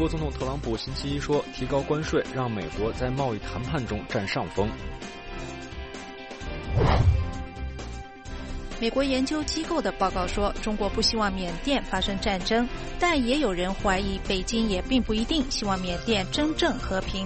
国总统特朗普星期一说，提高关税让美国在贸易谈判中占上风。 美国研究机构的报告说，中国不希望缅甸发生战争，但也有人怀疑北京也并不一定希望缅甸真正和平。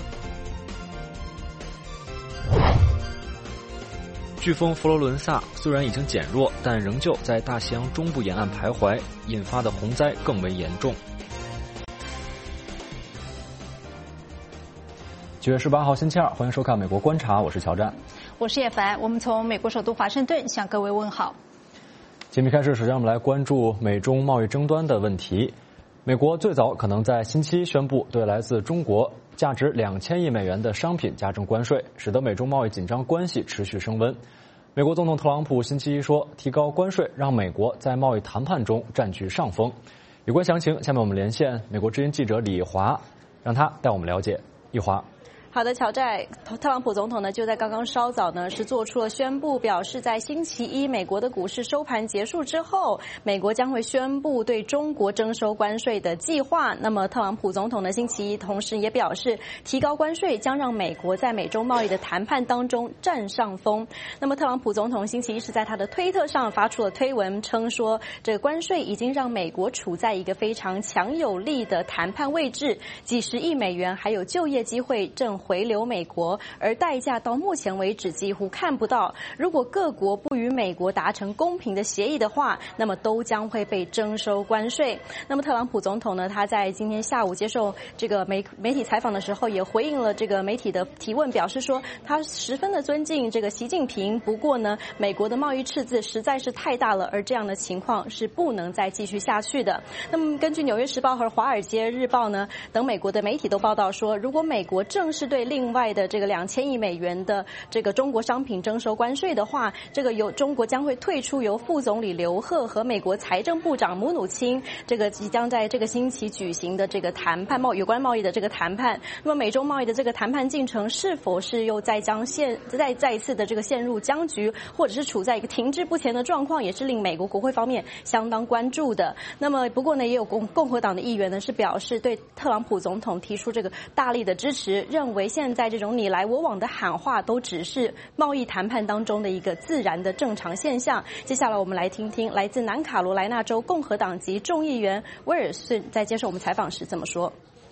飓风佛罗伦萨虽然已经减弱，但仍旧在大西洋中部沿岸徘徊，引发的洪灾更为严重。9月18号星期二，欢迎收看《美国观察》，我是乔战， 我是叶凡，我们从美国首都华盛顿向各位问好。 节目开始，首先我们来关注美中贸易争端的问题。美国最早可能在星期一宣布对来自中国价值2000亿美元的商品加征关税，使得美中贸易紧张关系持续升温。美国总统特朗普星期一说，提高关税让美国在贸易谈判中占据上风。有关详情，下面我们连线美国之音记者李华，让他带我们了解。李华。 好的，乔寨，特朗普总统呢就在刚刚稍早呢是做出了宣布，表示在星期一美国的股市收盘结束之后，美国将会宣布对中国征收关税的计划。那么特朗普总统呢星期一同时也表示，提高关税将让美国在美中贸易的谈判当中占上风。那么特朗普总统星期一是在他的推特上发出了推文，称说这个关税已经让美国处在一个非常强有力的谈判位置，几十亿美元还有就业机会正回流美国，而代价到目前为止几乎看不到。如果各国不与美国达成公平的协议的话，那么都将会被征收关税。那么特朗普总统呢，他在今天下午接受这个媒体采访的时候，也回应了这个媒体的提问，表示说他十分的尊敬这个习近平，不过呢，美国的贸易赤字实在是太大了，而这样的情况是不能再继续下去的。那么根据《纽约时报》和《华尔街日报》呢等美国的媒体都报道说，如果美国正式对另外的这个2000亿美元的这个中国商品征收关税的话，这个中国将会退出由副总理刘鹤和美国财政部长姆努钦这个即将在这个星期举行的这个谈判有关贸易的这个谈判。那么美中贸易的这个谈判进程是否是又再一次的这个陷入僵局，或者是处在一个停滞不前的状况，也是令美国国会方面相当关注的。那么不过呢，也有共和党的议员呢是表示对特朗普总统提出这个大力的支持，认为现在这种你来我往的喊话都只是贸易谈判当中的一个自然的正常现象。接下来我们来听听来自南卡罗来纳州共和党籍众议员威尔逊在接受我们采访时这么说。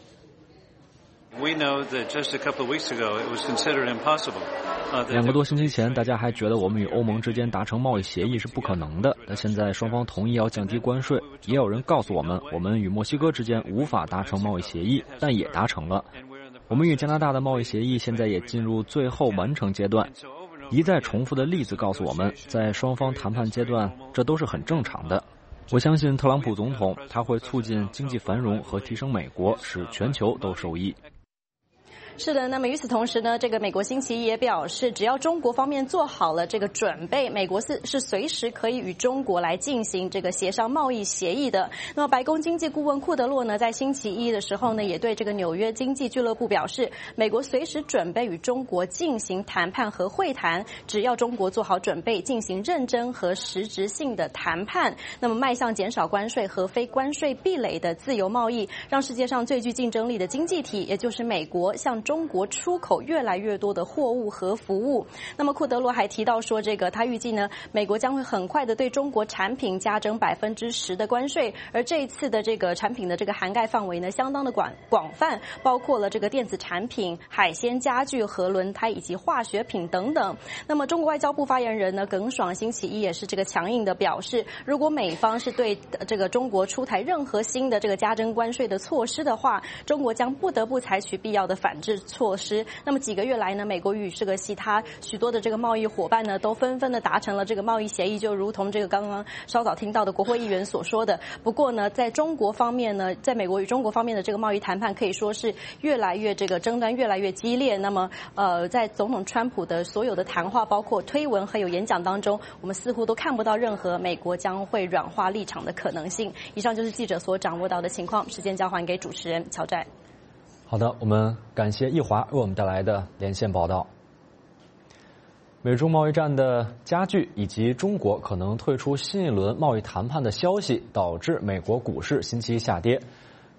We know that just a couple of weeks ago it was considered impossible. 2个多星期前，大家还觉得我们与欧盟之间达成贸易协议是不可能的，但现在双方同意要降低关税，也有人告诉我们，我们与墨西哥之间无法达成贸易协议，但也达成了。我们与加拿大的贸易协议现在也进入最后完成阶段。一再重复的例子告诉我们，在双方谈判阶段，这都是很正常的。我相信特朗普总统他会促进经济繁荣和提升美国，使全球都受益。 是的，那么与此同时呢，这个美国星期一也表示，只要中国方面做好了这个准备，美国是随时可以与中国来进行这个协商贸易协议的。那么白宫经济顾问库德洛呢，在星期一的时候呢，也对这个纽约经济俱乐部表示，美国随时准备与中国进行谈判和会谈，只要中国做好准备，进行认真和实质性的谈判，那么迈向减少关税和非关税壁垒的自由贸易，让世界上最具竞争力的经济体，也就是美国，向中国出口越来越多的货物和服务。那么库德罗还提到说，这个他预计呢，美国将会很快的对中国产品加征10%的关税，而这一次的这个产品的这个涵盖范围呢，相当的广泛，包括了这个电子产品、海鲜、家具、核轮胎以及化学品等等。那么中国外交部发言人呢耿爽星期一也是这个强硬的表示，如果美方是对这个中国出台任何新的这个加征关税的措施的话，中国将不得不采取必要的反制措施。那么几个月来呢，美国与这个其他许多的这个贸易伙伴呢，都纷纷的达成了这个贸易协议，就如同这个刚刚稍早听到的国会议员所说的。不过呢，在中国方面呢，在美国与中国方面的这个贸易谈判可以说是越来越这个争端越来越激烈。那么在总统川普的所有的谈话，包括推文还有演讲当中，我们似乎都看不到任何美国将会软化立场的可能性。以上就是记者所掌握到的情况，时间交还给主持人乔寨。 好的，我们感谢易华为我们带来的连线报道。美中贸易战的加剧以及中国可能退出新一轮贸易谈判的消息，导致美国股市星期一下跌。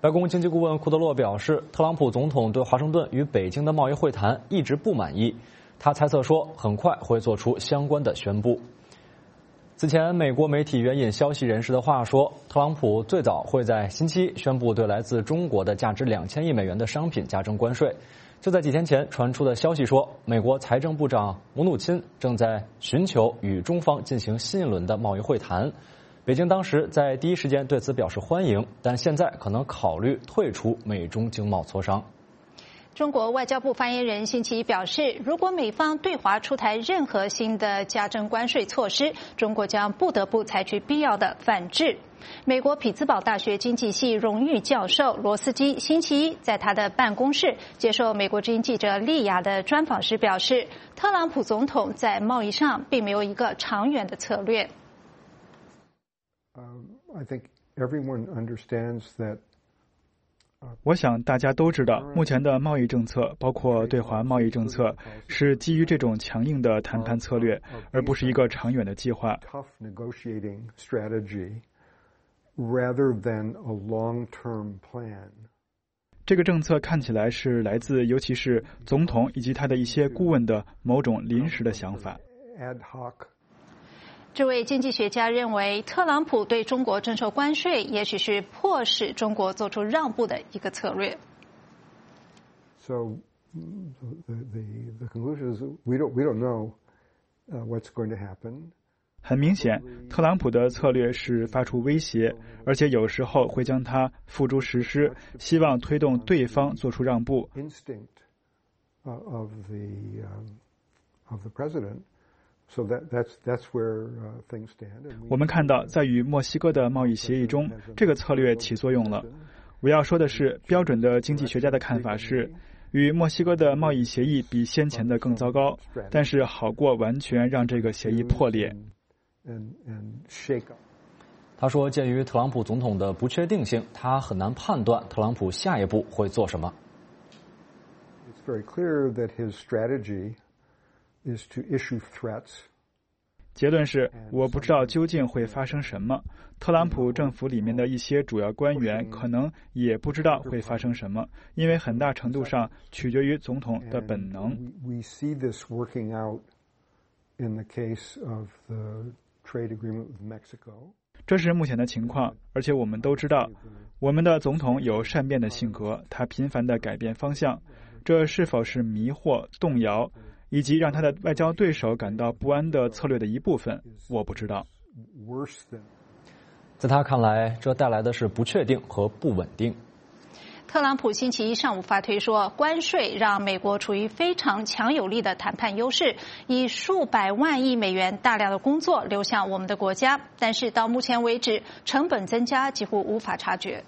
白宫经济顾问库德洛表示，特朗普总统对华盛顿与北京的贸易会谈一直不满意，他猜测说很快会做出相关的宣布。此前，美国媒体援引消息人士的话说，特朗普最早会在星期一宣布对来自中国的价值2000亿美元的商品加征关税。就在几天前传出的消息说，美国财政部长姆努钦正在寻求与中方进行新一轮的贸易会谈。北京当时在第一时间对此表示欢迎，但现在可能考虑退出美中经贸磋商。 中国外交部发言人星期一表示，如果美方对华出台任何新的加征关税措施，中国将不得不采取必要的反制。美国匹兹堡大学经济系荣誉教授罗斯基星期一在他的办公室接受美国之音记者莉亚的专访时表示，特朗普总统在贸易上并没有一个长远的策略。 I think everyone understands that 我想大家都知道，目前的贸易政策，包括对华贸易政策，是基于这种强硬的谈判策略，而不是一个长远的计划。这个政策看起来是来自，尤其是总统以及他的一些顾问的某种临时的想法。 这位经济学家认为，特朗普对中国征收关税，也许是迫使中国做出让步的一个策略。 So the conclusion is we don't know what's going to happen. 很明显，特朗普的策略是发出威胁，而且有时候会将它付诸实施，希望推动对方做出让步。 Instinct of the president.So that's where things stand. 我们看到，在与墨西哥的贸易协议中，这个策略起作用了。我要说的是，标准的经济学家的看法是，与墨西哥的贸易协议比先前的更糟糕，但是好过完全让这个协议破裂。 他说，鉴于特朗普总统的不确定性，他很难判断特朗普下一步会做什么。 It's very clear that his strategy.is to issue threats. 结论是，我不知道究竟会发生什么。特朗普政府里面的一些主要官员可能也不知道会发生什么，因为很大程度上取决于总统的本能。 We see this working out in the case of the trade agreement with Mexico. 这是目前的情况，而且我们都知道，我们的总统有善变的性格，他频繁地改变方向。这是否是迷惑、动摇？以及让他的外交对手感到不安的策略的一部分，我不知道。 在他看来，这带来的是不确定和不稳定。 特朗普星期一上午发推说，关税让美国处于非常强有力的谈判优势，以数百万亿美元大量的工作流向我们的国家，但是到目前为止，成本增加几乎无法察觉。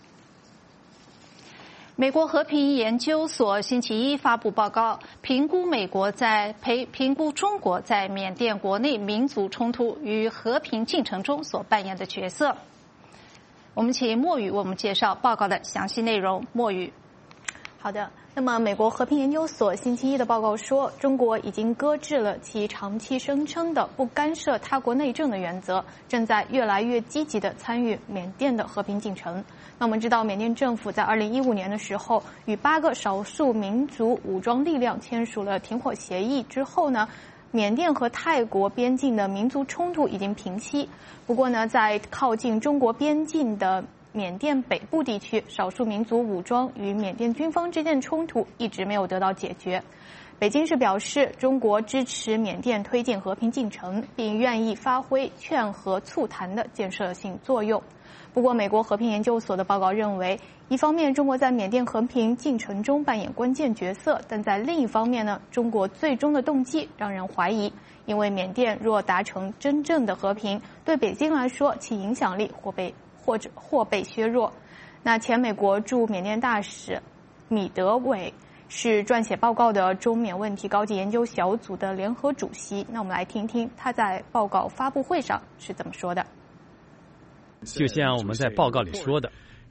美国和平研究所星期一发布报告，评估中国在缅甸国内民族冲突与和平进程中所扮演的角色。我们请墨宇为我们介绍报告的详细内容。墨宇， 好的。那么，美国和平研究所星期一的报告说，中国已经搁置了其长期声称的不干涉他国内政的原则，正在越来越积极地参与缅甸的和平进程。那我们知道，缅甸政府在2015年的时候，与8个少数民族武装力量签署了停火协议之后呢，缅甸和泰国边境的民族冲突已经平息。不过呢，在靠近中国边境的缅甸北部地区，少数民族武装与缅甸军方之间冲突一直没有得到解决。北京市表示，中国支持缅甸推进和平进程，并愿意发挥劝和促谈的建设性作用。不过，美国和平研究所的报告认为，一方面中国在缅甸和平进程中扮演关键角色，但在另一方面呢，中国最终的动机让人怀疑，因为缅甸若达成真正的和平，对北京来说其影响力或被削弱。那前美国驻缅甸大使米德韦是撰写报告的中缅问题高级研究小组的联合主席。那我们来听听他在报告发布会上是怎么说的。 就像我们在报告里说的，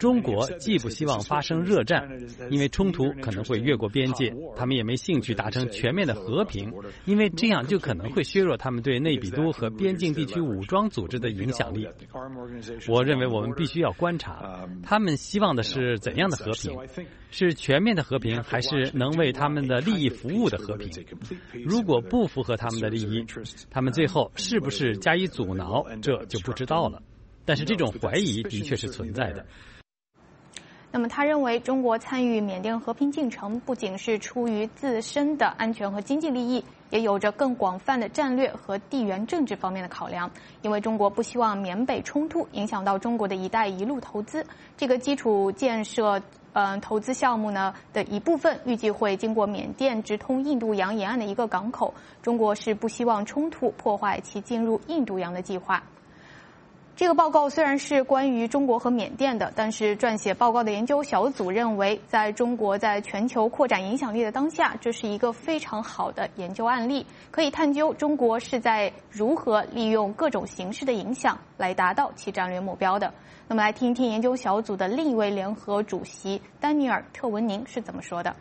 中国既不希望发生热战，因为冲突可能会越过边界，他们也没兴趣达成全面的和平，因为这样就可能会削弱他们对内比都和边境地区武装组织的影响力。我认为我们必须要观察，他们希望的是怎样的和平？是全面的和平，还是能为他们的利益服务的和平？如果不符合他们的利益，他们最后是不是加以阻挠，这就不知道了。但是这种怀疑的确是存在的。 那么他认为中国参与缅甸和平进程不仅是出于自身的安全和经济利益，也有着更广泛的战略和地缘政治方面的考量。因为中国不希望缅北冲突影响到中国的一带一路投资，这个基础建设投资项目呢的一部分预计会经过缅甸直通印度洋沿岸的一个港口。中国是不希望冲突破坏其进入印度洋的计划。这个报告虽然是关于中国和缅甸的，但是撰写报告的研究小组认为，在中国在全球扩展影响力的当下，这是一个非常好的研究案例，可以探究中国是在如何利用各种形式的影响来达到其战略目标的。那么来听一听研究小组的另一位联合主席丹尼尔·特文宁是怎么说的。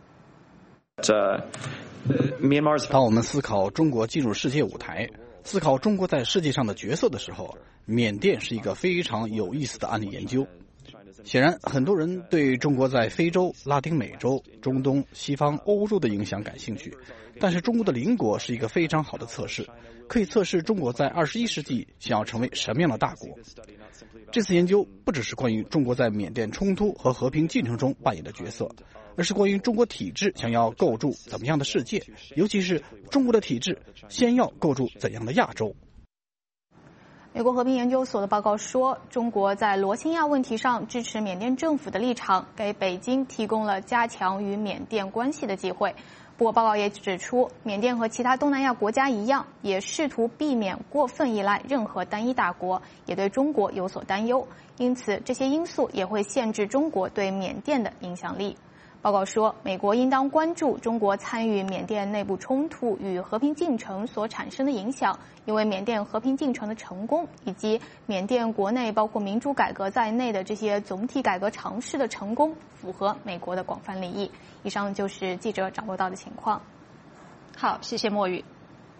当我们思考中国进入世界舞台，思考中国在世界上的角色的时候，缅甸是一个非常有意思的案例研究。显然，很多人对中国在非洲、拉丁美洲、中东、西方、欧洲的影响感兴趣，但是中国的邻国是一个非常好的测试，可以测试中国在21世纪想要成为什么样的大国。这次研究不只是关于中国在缅甸冲突和和平进程中扮演的角色，而是关于中国体制想要构筑怎么样的世界，尤其是中国的体制先要构筑怎样的亚洲。 美国和平研究所的报告说，中国在罗兴亚问题上支持缅甸政府的立场，给北京提供了加强与缅甸关系的机会。不过报告也指出，缅甸和其他东南亚国家一样，也试图避免过分依赖任何单一大国，也对中国有所担忧，因此这些因素也会限制中国对缅甸的影响力。报告说，美国应当关注中国参与缅甸内部冲突与和平进程所产生的影响，因为缅甸和平进程的成功以及缅甸国内包括民主改革在内的这些总体改革尝试的成功符合美国的广泛利益。以上就是记者掌握到的情况。 好，谢谢墨雨。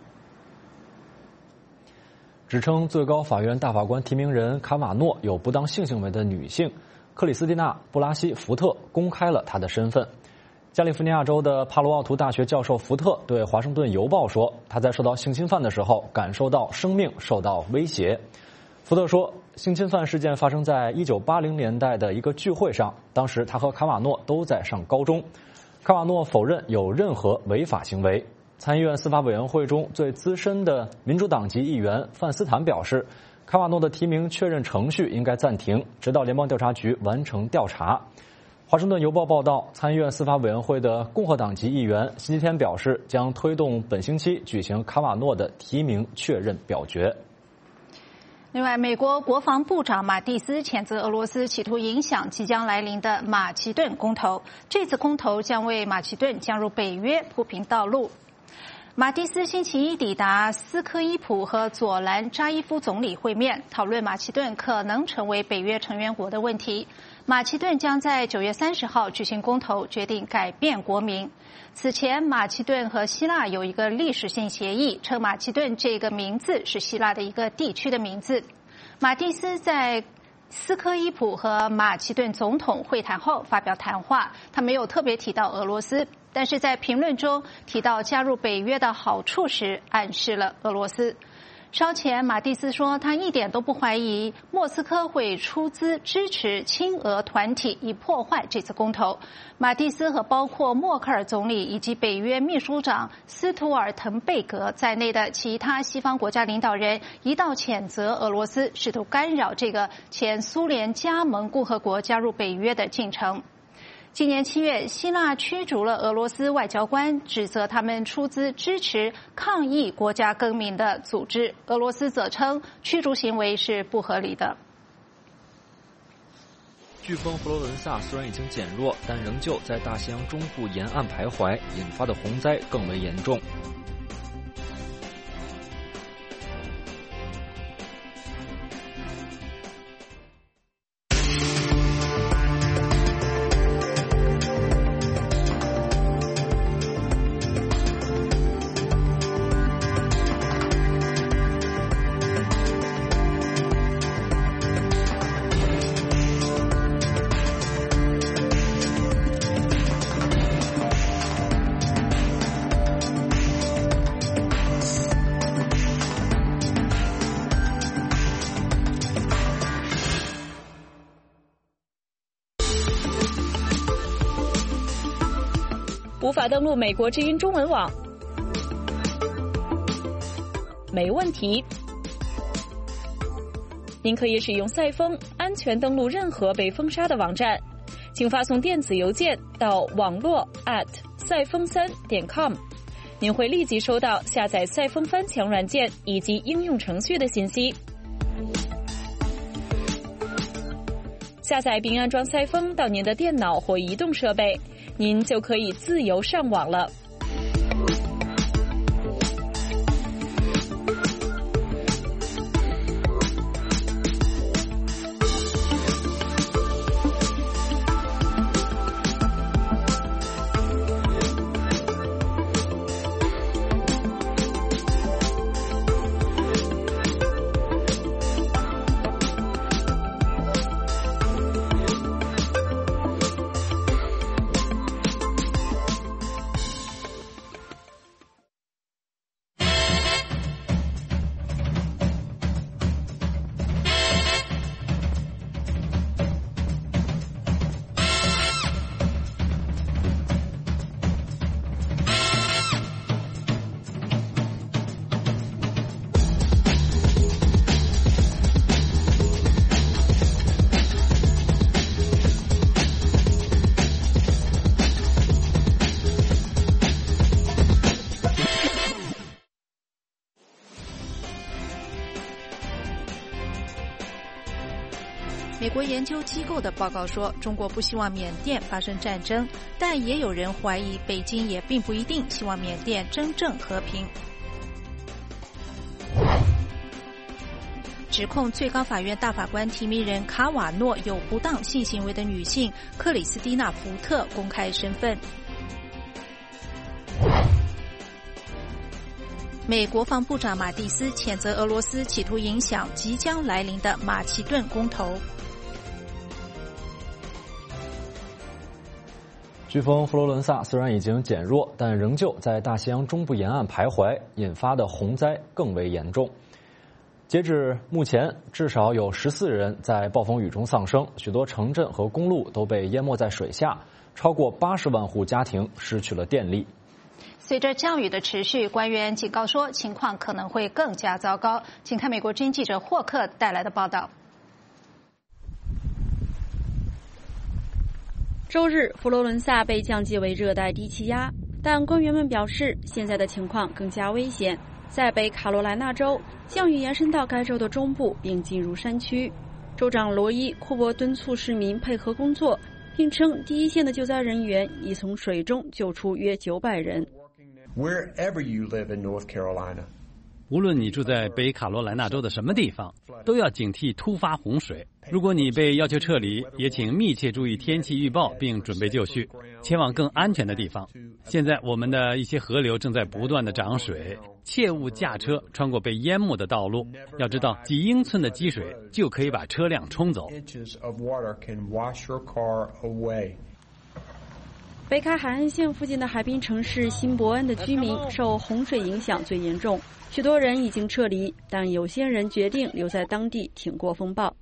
指称最高法院大法官提名人卡瓦诺有不当性行为的女性克里斯蒂娜·布拉西福特公开了她的身份。加利福尼亚州的帕罗奥图大学教授福特对《华盛顿邮报》说，他在受到性侵犯的时候感受到生命受到威胁。福特说，性侵犯事件发生在1980年代的一个聚会上，当时他和卡瓦诺都在上高中。卡瓦诺否认有任何违法行为。参议院司法委员会中最资深的民主党籍议员范斯坦表示，卡瓦诺的提名确认程序应该暂停，直到联邦调查局完成调查。华盛顿邮报报道，参议院司法委员会的共和党籍议员星期天表示，将推动本星期举行卡瓦诺的提名确认表决。 另外，美国国防部长马蒂斯谴责俄罗斯企图影响即将来临的马其顿公投，这次公投将为马其顿加入北约铺平道路。马蒂斯星期一抵达斯科伊普和佐兰扎伊夫总理会面，讨论马其顿可能成为北约成员国的问题。马其顿将在9月30号举行公投，决定改变国名。此前，马其顿和希腊有一个历史性协议，称马其顿这个名字是希腊的一个地区的名字。马蒂斯在斯科伊普和马其顿总统会谈后发表谈话，他没有特别提到俄罗斯，但是在评论中提到加入北约的好处时，暗示了俄罗斯。稍前，马蒂斯说他一点都不怀疑莫斯科会出资支持亲俄团体以破坏这次公投。马蒂斯和包括默克尔总理以及北约秘书长斯图尔滕贝格在内的其他西方国家领导人一道谴责俄罗斯试图干扰这个前苏联加盟共和国加入北约的进程。今年7月，希腊驱逐了俄罗斯外交官，指责他们出资支持抗议国家更名的组织。俄罗斯则称驱逐行为是不合理的。 飓风佛罗伦萨虽然已经减弱，但仍旧在大西洋中部沿岸徘徊，引发的洪灾更为严重。 无法登录美国之音中文网？没问题，您可以使用赛风安全登录任何被封杀的网站，请发送电子邮件到网络赛风3.com， 您会立即收到下载赛风翻墙软件以及应用程序的信息。下载并安装赛风到您的电脑或移动设备，您就可以自由上网了。 美国研究机构的报告说，中国不希望缅甸发生战争，但也有人怀疑北京也并不一定希望缅甸真正和平。指控最高法院大法官提名人卡瓦诺有不当性行为的女性克里斯蒂娜·福特公开身份。美国防部长马蒂斯谴责俄罗斯企图影响即将来临的马其顿公投。 飓风佛罗伦萨虽然已经减弱，但仍旧在大西洋中部沿岸徘徊，引发的洪灾更为严重。截至目前，至少有14人在暴风雨中丧生，许多城镇和公路都被淹没在水下，超过80万户家庭失去了电力。 随着降雨的持续，官员警告说情况可能会更加糟糕。请看美国之音记者霍克带来的报道。 周日，佛罗伦萨被降级为热带低气压，但官员们表示，现在的情况更加危险。在北卡罗来纳州，降雨延伸到该州的中部，并进入山区。州长罗伊·库珀敦促市民配合工作，并称第一线的救灾人员已从水中救出约900人。 Wherever you live in North Carolina, 无论你住在北卡罗来纳州的什么地方，都要警惕突发洪水。如果你被要求撤离，也请密切注意天气预报，并准备就绪，前往更安全的地方。现在我们的一些河流正在不断的涨水，切勿驾车穿过被淹没的道路。要知道，几英寸的积水就可以把车辆冲走。 北卡海岸线附近的海滨城市新伯恩的居民受洪水影响最严重，许多人已经撤离，但有些人决定留在当地挺过风暴。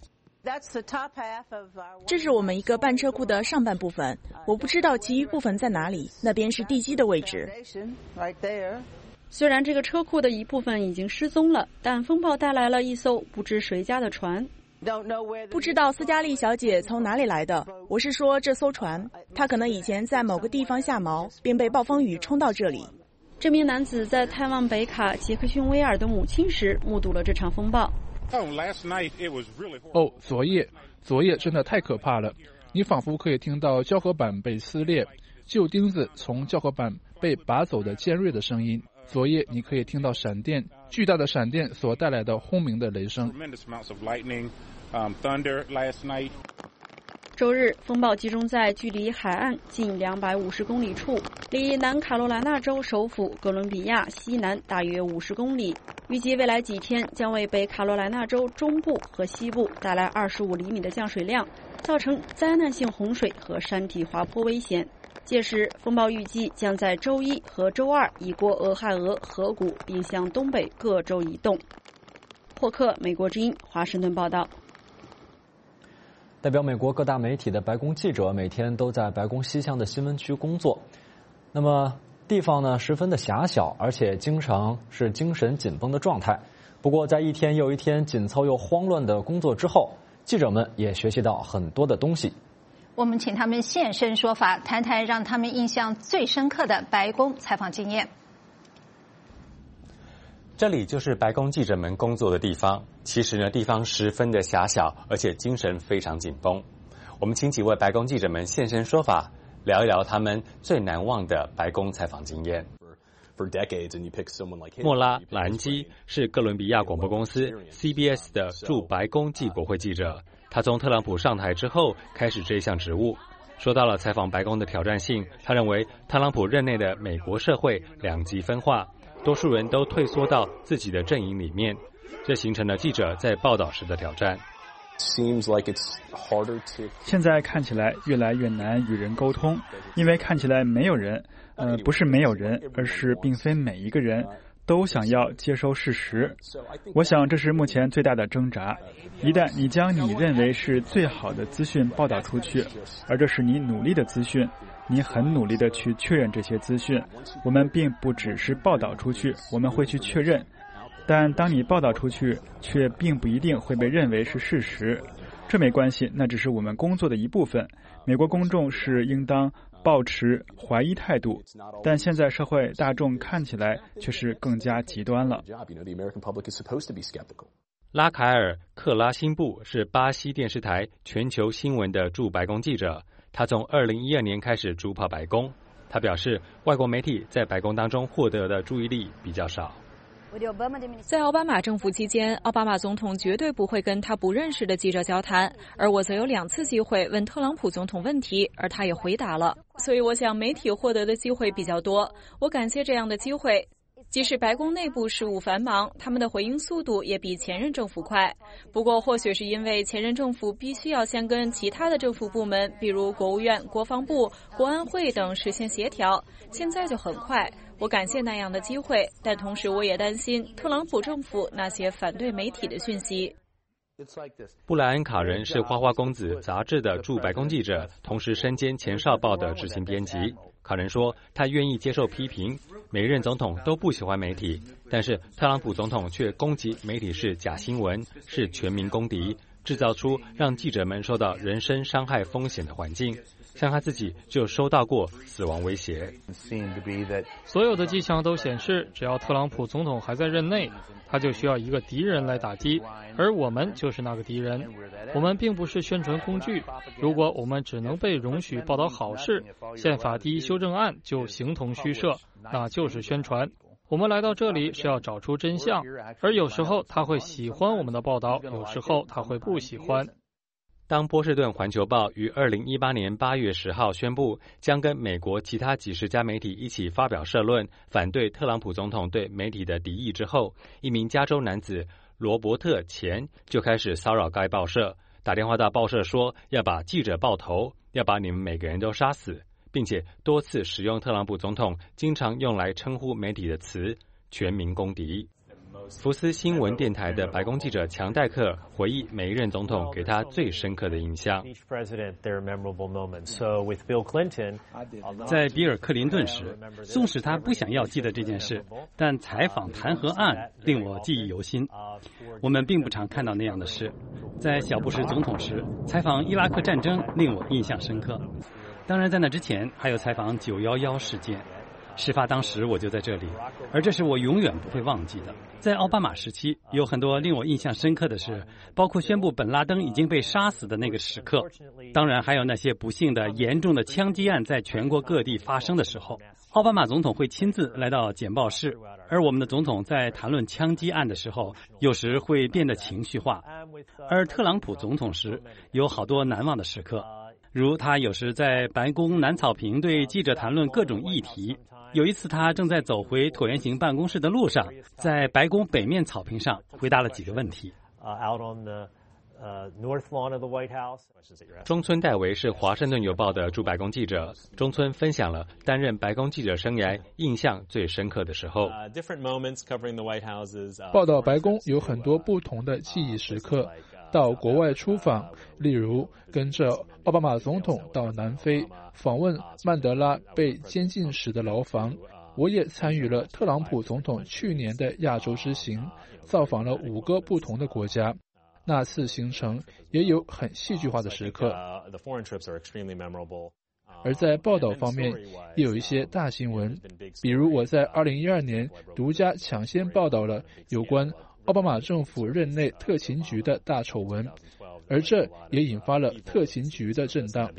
这是我们一个半车库的上半部分，我不知道其余部分在哪里，那边是地基的位置。 虽然这个车库的一部分已经失踪了，但风暴带来了一艘不知谁家的船。 不知道斯嘉丽小姐从哪里来的，我是说这艘船，她可能以前在某个地方下锚，并被暴风雨冲到这里。 这名男子在探望北卡杰克逊威尔的母亲时目睹了这场风暴。 昨夜真的太可怕了，你仿佛可以听到胶合板被撕裂，旧钉子从胶合板被拔走的尖锐的声音。昨夜你可以听到闪电，巨大的闪电所带来的轰鸣的雷声。 周日，风暴集中在距离海岸近250公里处，离南卡罗来纳州首府哥伦比亚西南大约50公里。预计未来几天将为北卡罗来纳州中部和西部带来25厘米的降水量，造成灾难性洪水和山体滑坡危险。届时，风暴预计将在周一和周二移过俄亥俄河谷，并向东北各州移动。霍克，美国之音，华盛顿报道。 代表美国各大媒体的白宫记者每天都在白宫西厢的新闻区工作。 那么地方呢十分的狭小，而且经常是精神紧绷的状态。不过在一天又一天紧凑又慌乱的工作之后，记者们也学习到很多的东西。 我们请他们现身说法，谈谈让他们印象最深刻的白宫采访经验。 这里就是白宫记者们工作的地方。其实呢，地方十分的狭小，而且精神非常紧绷。我们请几位白宫记者们现身说法，聊一聊他们最难忘的白宫采访经验。莫拉·兰基是哥伦比亚广播公司 CBS 的驻白宫暨国会记者，他从特朗普上台之后开始这项职务。说到了采访白宫的挑战性，他认为特朗普任内的美国社会两极分化，多数人都退缩到自己的阵营里面，这形成了记者在报道时的挑战。 现在看起来越来越难与人沟通，因为看起来没有人，不是没有人，而是并非每一个人都想要接收事实。我想这是目前最大的挣扎。一旦你将你认为是最好的资讯报道出去，而这是你努力的资讯，你很努力的去确认这些资讯，我们并不只是报道出去，我们会去确认。但当你报道出去，却并不一定会被认为是事实。这没关系，那只是我们工作的一部分。美国公众是应当抱持怀疑态度，但现在社会大众看起来却是更加极端了。 拉凯尔·克拉辛布是巴西电视台全球新闻的驻白宫记者，他从2012年开始主跑白宫。他表示，外国媒体在白宫当中获得的注意力比较少。 在奥巴马政府期间，奥巴马总统绝对不会跟他不认识的记者交谈，而我则有2次机会问特朗普总统问题，而他也回答了。所以我想媒体获得的机会比较多，我感谢这样的机会。即使白宫内部事务繁忙，他们的回应速度也比前任政府快。不过或许是因为前任政府必须要先跟其他的政府部门，比如国务院、国防部、国安会等实现协调，现在就很快。我感谢那样的机会，但同时我也担心特朗普政府那些反对媒体的讯息。 布莱恩·卡仁是《花花公子》杂志的驻白宫记者，同时身兼前哨报的执行编辑。卡仁说，他愿意接受批评，每任总统都不喜欢媒体，但是特朗普总统却攻击媒体是假新闻，是全民公敌，制造出让记者们受到人身伤害风险的环境。像他自己就收到过死亡威胁。 所有的迹象都显示，只要特朗普总统还在任内，他就需要一个敌人来打击，而我们就是那个敌人。我们并不是宣传工具，如果我们只能被容许报道好事，宪法第1修正案就形同虚设，那就是宣传。我们来到这里是要找出真相，而有时候他会喜欢我们的报道，有时候他会不喜欢。 当波士顿环球报于2018年8月10号宣布将跟美国其他几十家媒体一起发表社论，反对特朗普总统对媒体的敌意之后，一名加州男子罗伯特·钱就开始骚扰该报社，打电话到报社说要把记者爆头，要把你们每个人都杀死，并且多次使用特朗普总统经常用来称呼媒体的词“全民公敌”。福斯新闻电台的白宫记者强戴克回忆每一任总统给他最深刻的印象。 在比尔·克林顿时，纵使他不想要记得这件事，但采访弹劾案令我记忆犹新。我们并不常看到那样的事。在小布什总统时，采访伊拉克战争令我印象深刻。当然，在那之前还有采访911事件。事发当时我就在这里，而这是我永远不会忘记的。在奥巴马时期，有很多令我印象深刻的事，包括宣布本拉登已经被杀死的那个时刻，当然还有那些不幸的严重的枪击案在全国各地发生的时候，奥巴马总统会亲自来到简报室，而我们的总统在谈论枪击案的时候，有时会变得情绪化。而特朗普总统时，有好多难忘的时刻，如他有时在白宫南草坪对记者谈论各种议题。有一次他正在走回椭圆形办公室的路上，在白宫北面草坪上回答了几个问题。 中村戴维是华盛顿邮报的驻白宫记者，中村分享了担任白宫记者生涯印象最深刻的时候。 报道白宫有很多不同的记忆时刻， 到国外出访，例如跟着奥巴马总统到南非访问曼德拉被监禁时的牢房。我也参与了特朗普总统去年的亚洲之行，造访了5个不同的国家。那次行程也有很戏剧化的时刻。而在报道方面也有一些大新闻，比如我在2012年独家抢先报道了有关奥巴马政府任内特勤局的大丑闻，而这也引发了特勤局的震荡。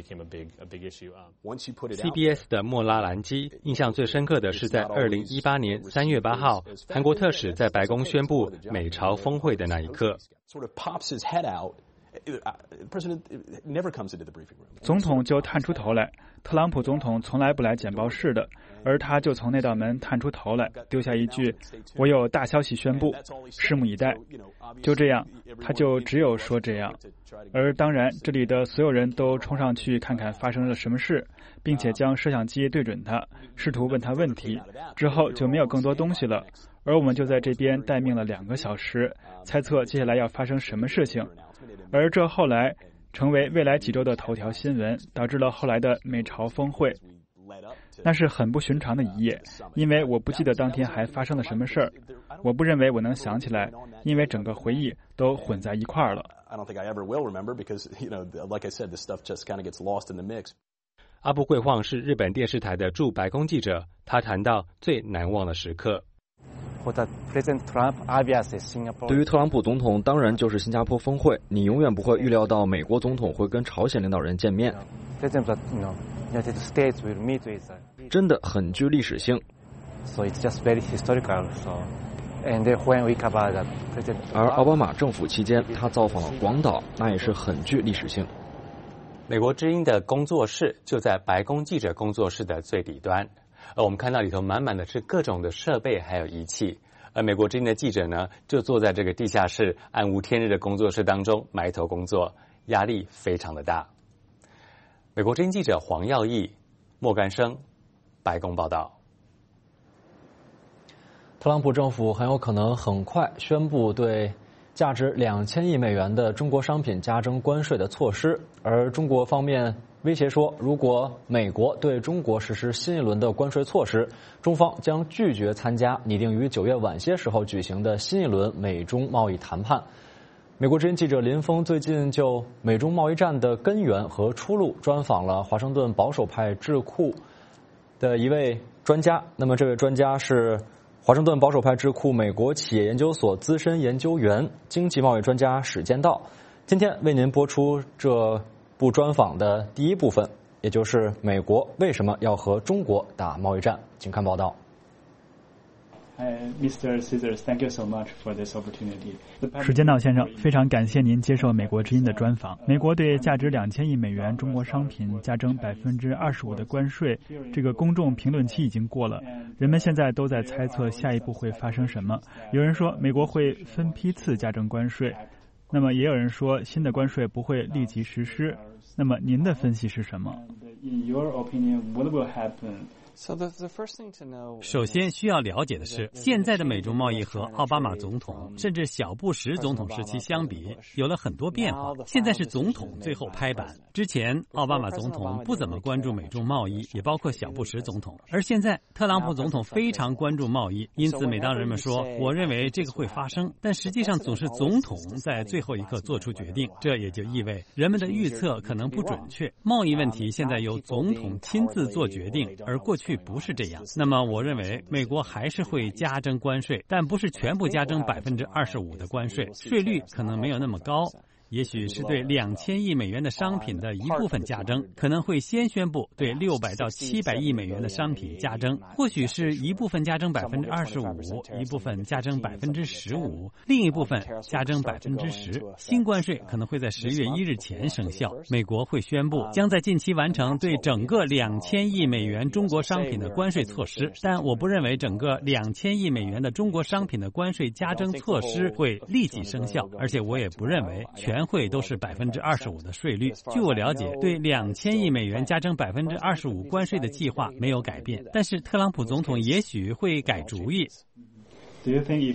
CBS 的莫拉兰基印象最深刻的是在2018年3月8号，韩国特使在白宫宣布美朝峰会的那一刻。 总统就探出头来，特朗普总统从来不来简报室的，而他就从那道门探出头来，丢下一句：“我有大消息宣布，拭目以待。”就这样，他就只有说这样。而当然，这里的所有人都冲上去看看发生了什么事，并且将摄像机对准他，试图问他问题。之后就没有更多东西了，而我们就在这边待命了2个小时，猜测接下来要发生什么事情。而这后来成为未来几周的头条新闻，导致了后来的美朝峰会。那是很不寻常的一夜，因为我不记得当天还发生了什么事儿，我不认为我能想起来，因为整个回忆都混在一块儿了。 阿部贵晃是日本电视台的驻白宫记者，他谈到最难忘的时刻。 对于特朗普总统，当然就是新加坡峰会。你永远不会预料到美国总统会跟朝鲜领导人见面，真的很具历史性。而奥巴马政府期间，他造访了广岛，那也是很具历史性。 美国之音的工作室就在白宫记者工作室的最底端。而我们看到里头满满的是各种的设备还有仪器，而美国之音的记者呢，就坐在这个地下室暗无天日的工作室当中埋头工作，压力非常的大。美国之音记者黄耀义、莫干生，白宫报道。 特朗普政府很有可能很快宣布对价值2000亿美元的中国商品加征关税的措施，而中国方面威胁说，如果美国对中国实施新一轮的关税措施，中方将拒绝参加拟定于9月晚些时候举行的新一轮美中贸易谈判。美国之音记者林峰最近就美中贸易战的根源和出路专访了华盛顿保守派智库的一位专家，那么这位专家是华盛顿保守派智库美国企业研究所资深研究员、经济贸易专家史建道，今天为您播出这部专访的第一部分，也就是美国为什么要和中国打贸易战，请看报道。 Mr. Caesars, thank you so much for this opportunity. 史建道先生，非常感谢您接受美国之音的专访。美国对价值2000亿美元中国商品加征25%的关税，这个公众评论期已经过了，人们现在都在猜测下一步会发生什么。有人说美国会分批次加征关税，那么也有人说新的关税不会立即实施。那么您的分析是什么？ In your opinion, what will happen? 首先需要了解的是，现在的美中贸易和奥巴马总统甚至小布什总统时期相比，有了很多变化。现在是总统最后拍板，之前奥巴马总统不怎么关注美中贸易，也包括小布什总统。而现在特朗普总统非常关注贸易，因此每当人们说我认为这个会发生，但实际上总是总统在最后一刻做出决定，这也就意味人们的预测可能不准确。贸易问题现在由总统亲自做决定，而过去不是这样。那么我认为美国还是会加征关税，但不是全部加征25%的关税，税率可能没有那么高，也许是对2000亿美元的商品的一部分加征，可能会先宣布对600到700亿美元的商品加征，或许是一部分加征25%，一部分加征15%，另一部分加征10%。新关税可能会在10月1日前生效。美国会宣布将在近期完成对整个2000亿美元中国商品的关税措施，但我不认为整个2000亿美元的中国商品的关税加征措施会立即生效，而且我也不认为全会都是25%的税率。据我了解，对2000亿美元加征25%关税的计划没有改变，但是特朗普总统也许会改主意。 Do you think if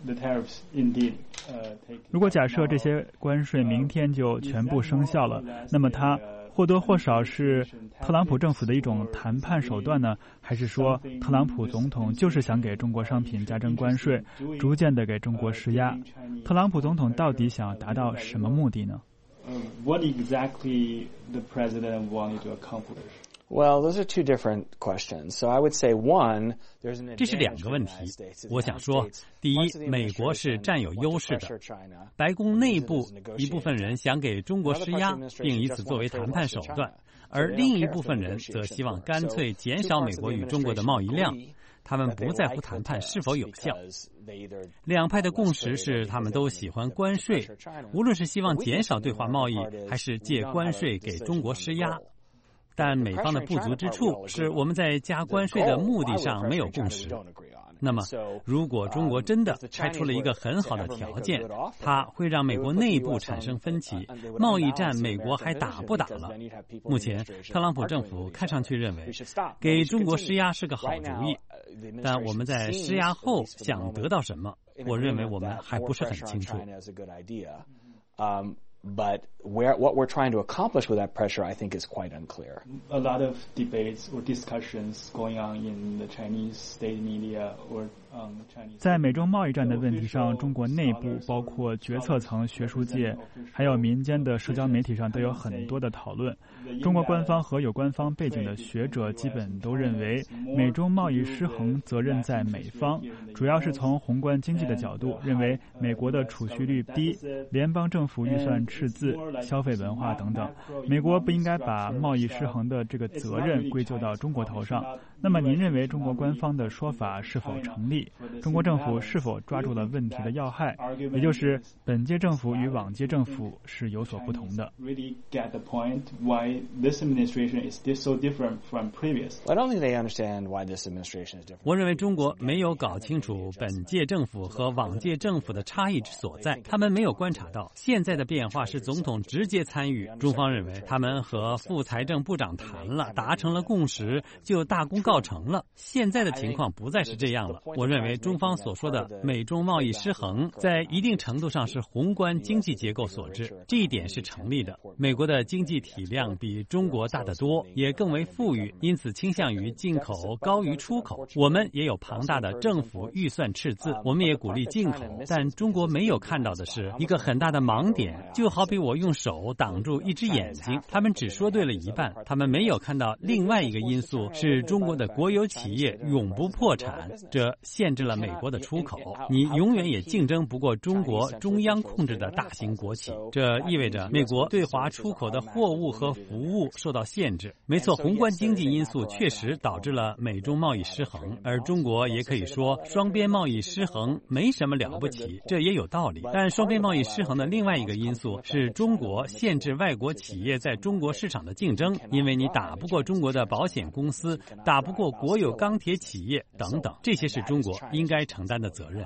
如果假设这些关税明天就全部生效了，那么它或多或少是特朗普政府的一种谈判手段呢，还是说特朗普总统就是想给中国商品加征关税，逐渐的给中国施压？特朗普总统到底想达到什么目的呢 ？What exactly the president wanted to accomplish? Well, those are two different questions. So I would say one, there's an 这是两个问题。我想说，第一，美国是占有优势的。白宫内部一部分人想给中国施压，并以此作为谈判手段，而另一部分人则希望干脆减少美国与中国的贸易量。他们不在乎谈判是否有效。两派的共识是，他们都喜欢关税，无论是希望减少对华贸易，还是借关税给中国施压。但美方的不足之处是，我们在加关税的目的上没有共识。那么，如果中国真的开出了一个很好的条件，它会让美国内部产生分歧，贸易战美国还打不打了？目前，特朗普政府看上去认为给中国施压是个好主意，但我们在施压后想得到什么，我认为我们还不是很清楚。 But what we're trying to accomplish with that pressure, I think, is quite unclear. A lot of debates or discussions going on in the Chinese state media or Chinese. 在美中贸易战的问题上，中国内部包括决策层、学术界，还有民间的社交媒体上都有很多的讨论。中国官方和有官方背景的学者基本都认为，美中贸易失衡责任在美方，主要是从宏观经济的角度，认为美国的储蓄率低，联邦政府预算赤字、消费文化等等，美国不应该把贸易失衡的这个责任归咎到中国头上。那么您认为中国官方的说法是否成立？中国政府是否抓住了问题的要害？也就是本届政府与往届政府是有所不同的。 我认为中国没有搞清楚本届政府和往届政府的差异之所在，他们没有观察到现在的变化是总统直接参与。中方认为他们和副财政部长谈了，达成了共识，就大功告成了。现在的情况不再是这样了。我认为中方所说的美中贸易失衡，在一定程度上是宏观经济结构所致，这一点是成立的。美国的经济体量比中国大得多，也更为富裕，因此倾向于进口高于出口。我们也有庞大的政府预算赤字，我们也鼓励进口，但中国没有看到的是一个很大的盲点，就好比我用手挡住一只眼睛，他们只说对了一半，他们没有看到另外一个因素是中国的国有企业永不破产，这限制了美国的出口，你永远也竞争不过中国中央控制的大型国企。这意味着美国对华出口的货物和服务受到限制。没错，宏观经济因素确实导致了美中贸易失衡，而中国也可以说双边贸易失衡没什么了不起，这也有道理。但双边贸易失衡的另外一个因素是中国限制外国企业在中国市场的竞争，因为你打不过中国的保险公司，打不过国有钢铁企业等等，这些是中国应该承担的责任。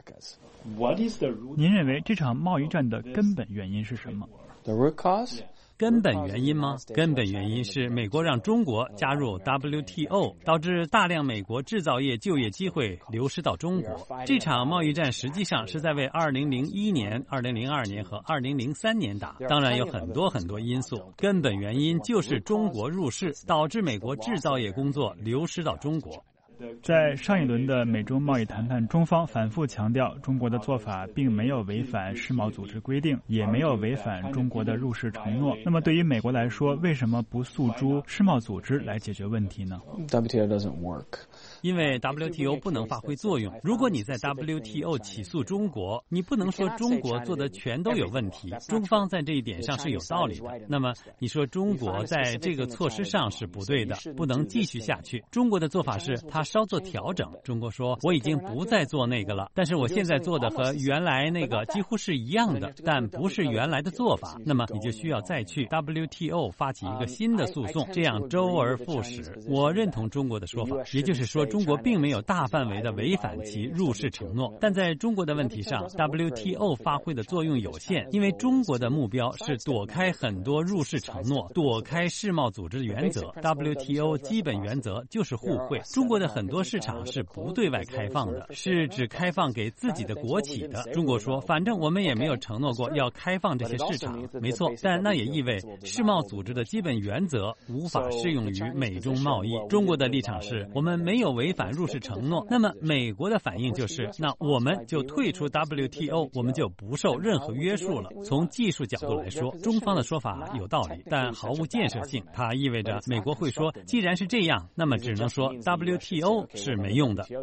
您认为这场贸易战的根本原因是什么？ The root cause? 根本原因吗？根本原因是美国让中国加入 WTO， 导致大量美国制造业就业机会流失到中国。这场贸易战实际上是在为2001年、2002年和2003年打。当然有很多因素，根本原因就是中国入世，导致美国制造业工作流失到中国。 在上一轮的美中贸易谈判，中方反复强调，中国的做法并没有违反世贸组织规定，也没有违反中国的入世承诺。那么对于美国来说，为什么不诉诸世贸组织来解决问题呢？ WTO doesn't work. 因为 WTO 不能发挥作用。如果你在 WTO 起诉中国，你不能说中国做的全都有问题，中方在这一点上是有道理的。那么你说中国在这个措施上是不对的，不能继续下去。中国的做法是他稍作调整。中国说我已经不再做那个了，但是我现在做的和原来那个几乎是一样的，但不是原来的做法。那么你就需要再去 WTO 发起一个新的诉讼，这样周而复始。我认同中国的说法，也就是说中国并没有大范围的违反其入世承诺，但在中国的问题上 WTO 发挥的作用有限，因为中国的目标是躲开很多入世承诺，躲开世贸组织的原则。 WTO 基本原则就是互惠，中国的很很多市场是不对外开放的，是只开放给自己的国企的。中国说，反正我们也没有承诺过要开放这些市场，没错，但那也意味世贸组织的基本原则无法适用于美中贸易。中国的立场是，我们没有违反入世承诺。那么美国的反应就是，那我们就退出 WTO， 我们就不受任何约束了。从技术角度来说，中方的说法有道理，但毫无建设性。它意味着美国会说，既然是这样，那么只能说 WTO 是没用的。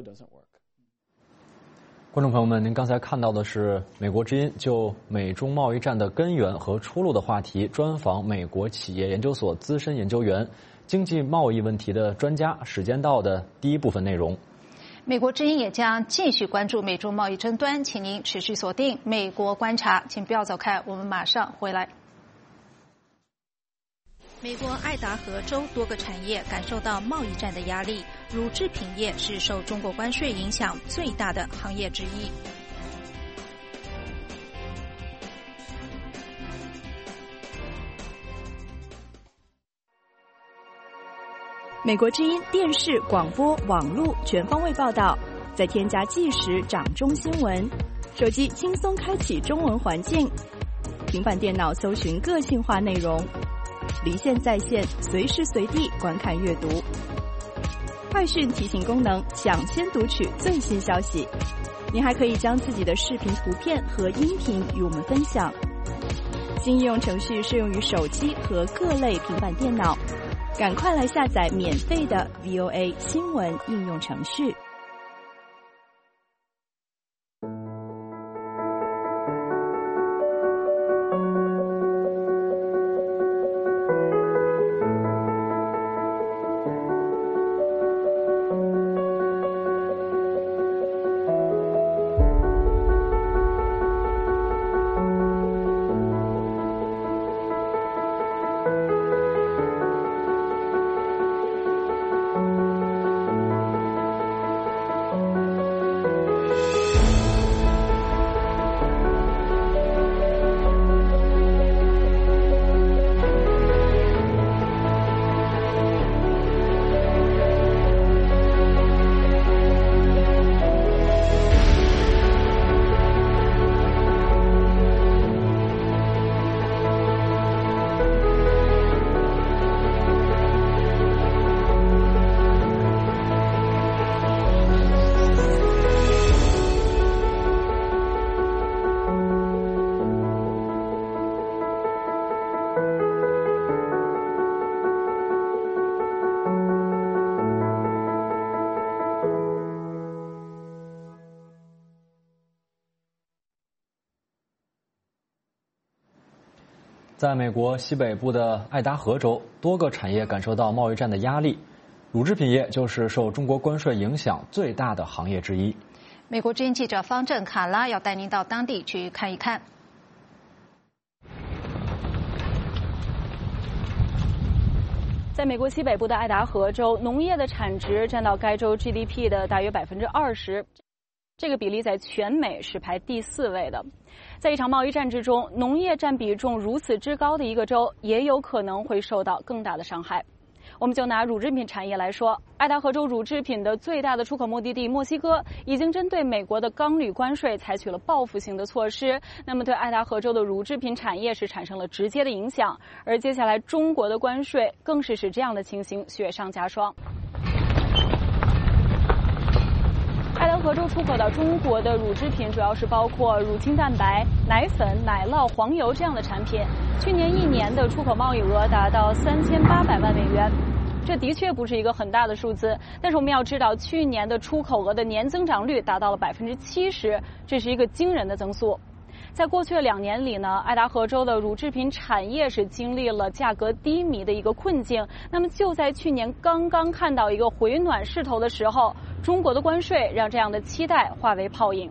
观众朋友们，您刚才看到的是美国之音就美中贸易战的根源和出路的话题专访美国企业研究所资深研究员、经济贸易问题的专家史坚道的第一部分内容。 美国之音也将继续关注美中贸易争端，请您持续锁定美国观察，请不要走开，我们马上回来。美国爱达荷州多个产业感受到贸易战的压力，乳制品业是受中国关税影响最大的行业之一。 美国之音电视、广播、网络全方位报道，再添加即时掌中新闻，手机轻松开启中文环境，平板电脑搜寻个性化内容，离线在线，随时随地观看阅读。快讯提醒功能，抢先读取最新消息。您还可以将自己的视频、图片和音频与我们分享。新应用程序适用于手机和各类平板电脑，赶快来下载免费的 VOA 新闻应用程序。 在美国西北部的爱达荷州，多个产业感受到贸易战的压力，乳制品业就是受中国关税影响最大的行业之一。 美国之音记者方正卡拉要带您到当地去看一看。 在美国西北部的爱达荷州，农业的产值占到该州 GDP 的大约20%，这个比例在全美是排第4位的。在一场贸易战之中，农业占比重如此之高的一个州，也有可能会受到更大的伤害。我们就拿乳制品产业来说，爱达荷州乳制品的最大的出口目的地墨西哥已经针对美国的钢铝关税采取了报复性的措施，那么对爱达荷州的乳制品产业是产生了直接的影响，而接下来中国的关税更是使这样的情形雪上加霜。爱达荷州出口到中国的乳制品主要是包括乳清蛋白、奶粉、奶酪、黄油这样的产品。去年1年的出口贸易额达到3800万美元，这的确不是一个很大的数字，但是我们要知道，去年的出口额的年增长率达到了70%，这是一个惊人的增速。在过去的2年里呢，爱达荷州的乳制品产业是经历了价格低迷的一个困境。那么就在去年刚刚看到一个回暖势头的时候，中国的关税让这样的期待化为泡影。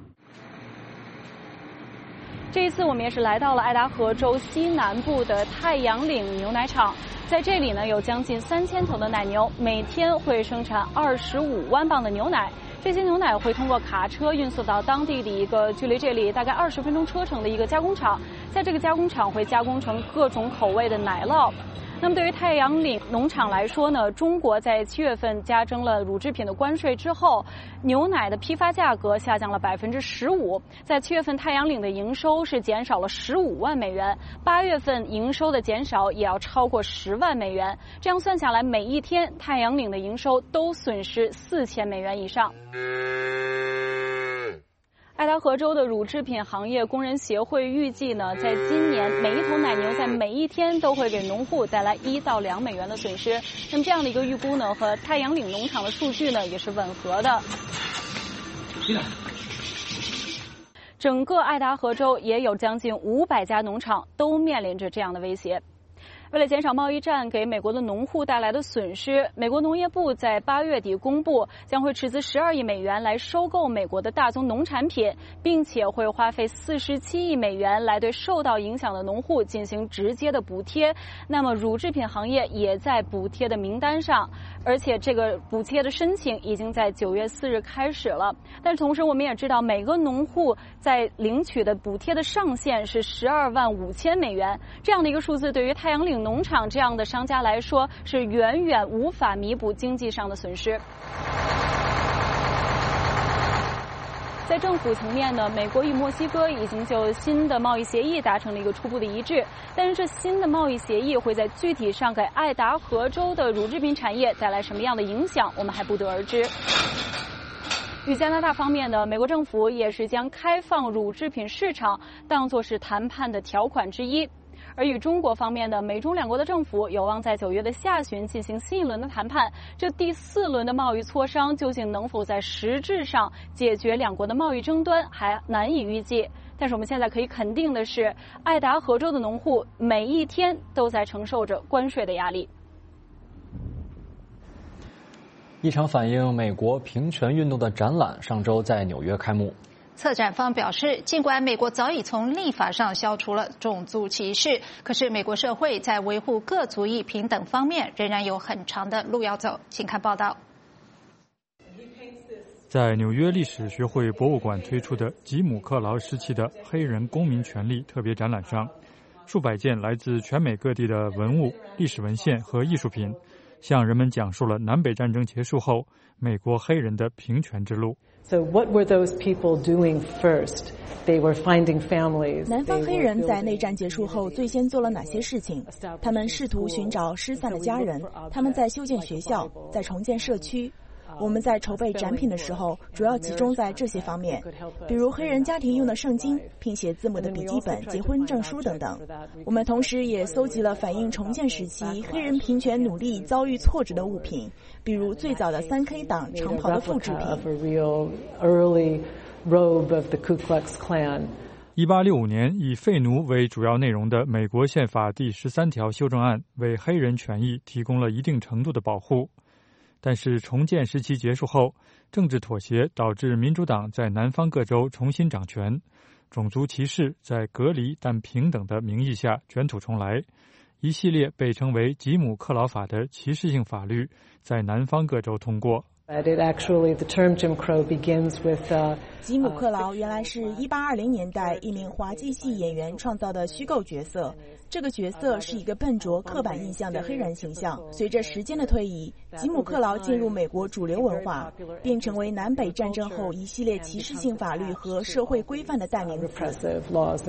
这一次我们也是来到了爱达荷州西南部的太阳岭牛奶厂，在这里呢有将近3000头的奶牛，每天会生产25万磅的牛奶。这些牛奶会通过卡车运送到当地的一个距离这里大概20分钟车程的一个加工厂，在这个加工厂会加工成各种口味的奶酪。 那么对于太阳岭农场来说呢，中国在7月份加征了乳制品的关税之后，牛奶的批发价格下降了15%。在7月份太阳岭的营收是减少了15万美元，8月份营收的减少也要超过10万美元。这样算下来，每一天太阳岭的营收都损失4000美元以上。爱达荷州的乳制品行业工人协会预计呢，在今年每一头奶牛在每一天都会给农户带来1到2美元的损失。那么这样的一个预估呢，和太阳岭农场的数据呢也是吻合的。整个爱达荷州也有将近500家农场都面临着这样的威胁。为了减少贸易战给美国的农户带来的损失，美国农业部在8月底公布，将会斥资12亿美元来收购美国的大宗农产品，并且会花费47亿美元来对受到影响的农户进行直接的补贴。那么乳制品行业也在补贴的名单上，而且这个补贴的申请已经在9月4日开始了。但是同时我们也知道，每个农户在领取的补贴的上限是12万5千美元，这样的一个数字对于太阳岭农场这样的商家来说是远远无法弥补经济上的损失。在政府层面呢，美国与墨西哥已经就新的贸易协议达成了一个初步的一致，但是这新的贸易协议会在具体上给爱达荷州的乳制品产业带来什么样的影响，我们还不得而知。与加拿大方面呢，美国政府也是将开放乳制品市场当作是谈判的条款之一。而与中国方面呢，美中两国的政府有望在9月的下旬进行新一轮的谈判。这第4轮的贸易磋商究竟能否在实质上解决两国的贸易争端，还难以预计。但是我们现在可以肯定的是，爱达荷州的农户每一天都在承受着关税的压力。 一场反映美国平权运动的展览上周在纽约开幕。 策展方表示，尽管美国早已从立法上消除了种族歧视，可是美国社会在维护各族裔平等方面仍然有很长的路要走。请看报道。 在纽约历史学会博物馆推出的吉姆·克劳时期的黑人公民权利特别展览上，数百件来自全美各地的文物、历史文献和艺术品，向人们讲述了南北战争结束后美国黑人的平权之路。 So what were those people doing first? They were finding families. 南方黑人在内战结束后最先做了哪些事情？他们试图寻找失散的家人，他们在修建学校，在重建社区。我们在筹备展品的时候，主要集中在这些方面，比如黑人家庭用的圣经、拼写字母的笔记本、结婚证书等等。我们同时也搜集了反映重建时期黑人平权努力遭遇挫折的物品，比如最早的3K 党长袍的复制品。 1865年以废奴为主要内容的美国宪法第13条修正案为黑人权益提供了一定程度的保护。但是重建时期结束后，政治妥协导致民主党在南方各州重新掌权，种族歧视在隔离但平等的名义下卷土重来，一系列被称为吉姆·克劳法的歧视性法律在南方各州通过。 吉姆·克劳原来是1820年代一名滑稽戏演员创造的虚构角色，这个角色是一个笨拙刻板印象的黑人形象。随着时间的推移，吉姆·克劳进入美国主流文化，并成为南北战争后一系列歧视性法律和社会规范的代名词。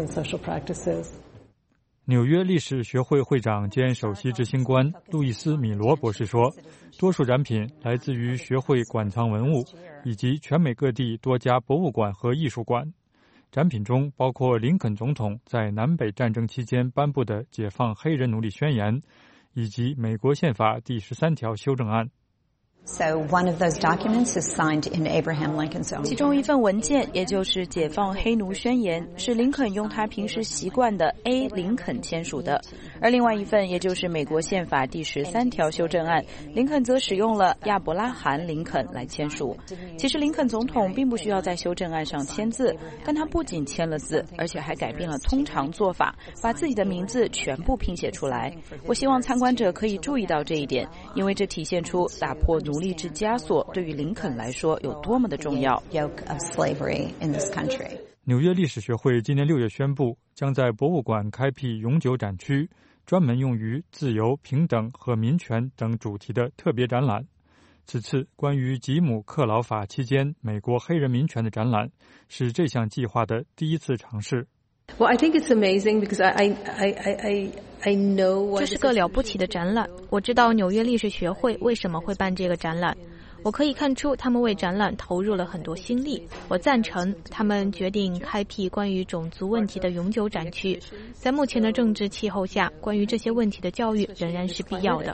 纽约历史学会会长兼首席执行官路易斯·米罗博士说，多数展品来自于学会馆藏文物以及全美各地多家博物馆和艺术馆。展品中包括林肯总统在南北战争期间颁布的解放黑人奴隶宣言，以及美国宪法第13条修正案。 So one of those documents is signed in Abraham Lincoln's own. 其中一份文件，也就是解放黑奴宣言，是林肯用他平时习惯的 A 林肯签署的，而另外一份，也就是美国宪法第13条修正案，林肯则使用了亚伯拉罕林肯来签署。其实林肯总统并不需要在修正案上签字，但他不仅签了字，而且还改变了通常做法，把自己的名字全部拼写出来。我希望参观者可以注意到这一点，因为这体现出打破奴隶制枷锁对于林肯来说有多么的重要。 纽约历史学会今年6月宣布，将在博物馆开辟永久展区，专门用于自由、平等和民权等主题的特别展览。此次关于吉姆·克劳法期间美国黑人民权的展览，是这项计划的第一次尝试。 Well, I think it's amazing because I know 这是个了不起的展览。我知道纽约历史学会为什么会办这个展览。我可以看出他们为展览投入了很多心力。我赞成他们决定开辟关于种族问题的永久展区。在目前的政治气候下，关于这些问题的教育仍然是必要的。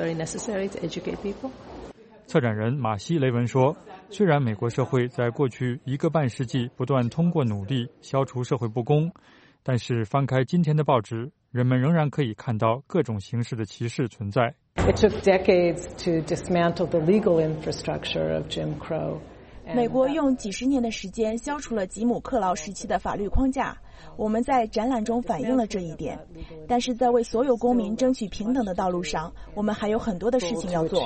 策展人马西·雷文说，虽然美国社会在过去1个半世纪不断通过努力消除社会不公，但是翻开今天的报纸，人们仍然可以看到各种形式的歧视存在。 It took decades to dismantle the legal infrastructure of Jim Crow. 美国用几十年的时间消除了吉姆·克劳时期的法律框架，我们在展览中反映了这一点。但是在为所有公民争取平等的道路上，我们还有很多的事情要做。